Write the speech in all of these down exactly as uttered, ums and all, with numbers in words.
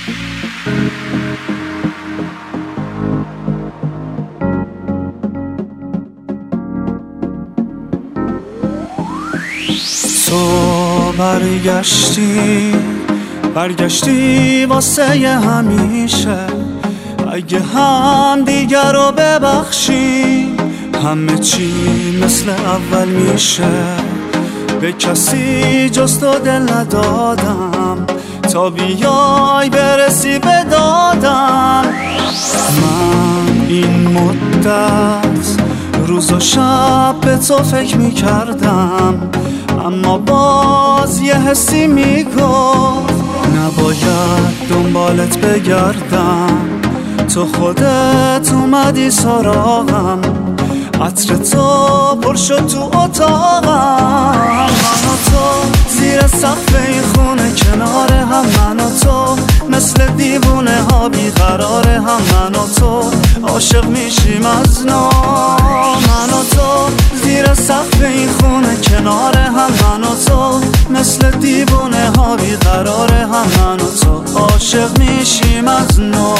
تو برگشتی برگشتی واسه همیشه، اگه هم دیگر رو ببخشی همه چی مثل اول میشه. به کسی جز تو دل ندادم تا بیای برسی به دادم. من این مدت روز و شب به تو فکر میکردم، اما باز یه حسی میگفت نباید دنبالت بگردم. تو خودت اومدی سراغم، عطر تو پر شد تو اتاقم. من و تو زیر سقف این خونه کنار هم، من و تو مثل دیوونه ها بیقرار هم. من و تو عاشق میشیم از نو، من و تو زیر سقف این خونه کنار هم. من و تو مثل دیوونه ها بیقرار هم. من و تو عاشق میشیم از نو.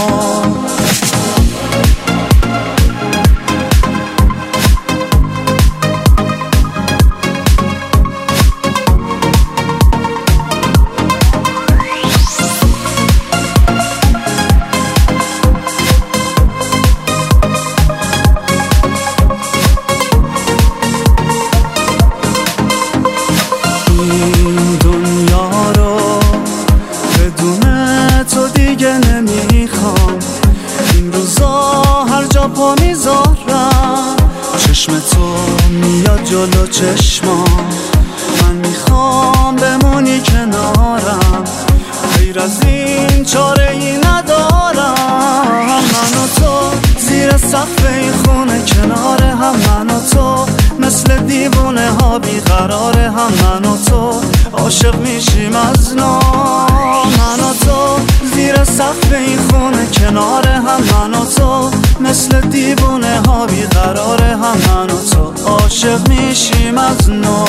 نمیخوام این روزا هر جا پا میذارم، چشم تو میاد جلو چشمام. من میخوام بمونی کنارم، غیر از این چاره ای ندارم. من و تو زیر سقف این خونه کنار هم، من و تو مثل دیوونه ها بیقرار هم. من و تو عاشق میشیم از نو، من و تو زیر سقف این خونه کنار هم. من و تو مثل دیوونه ها بیقرار هم. من و تو عاشق میشیم از نو.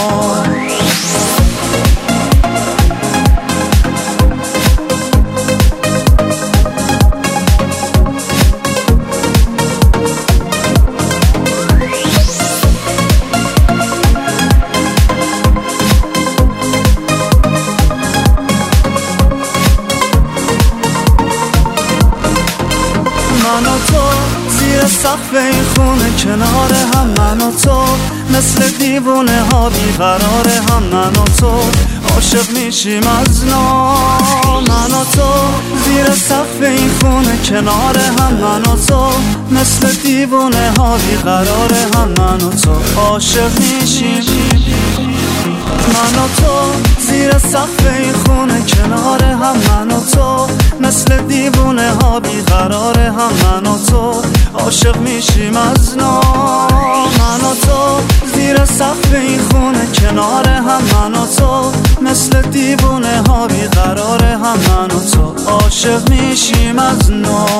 من و تو زیر سقف این خونه کنار هم. من و تو مثل دیوونه ها بیقرار هم. من و تو عاشق میشیم از نو، من و تو زیر سقف این خونه کنار هم. من و تو مثل دیوونه ها بیقرار هم. من و تو عاشق میشیم. من و تو زیر سقف این خونه کنار هم. من و تو مثل دیوونه ها بیقرار هم. من و تو عاشق میشیم از نو، من و تو زیر سقف این خونه کنار هم. من و تو مثل دیوونه ها بیقرار هم. من و تو عاشق میشیم از نو.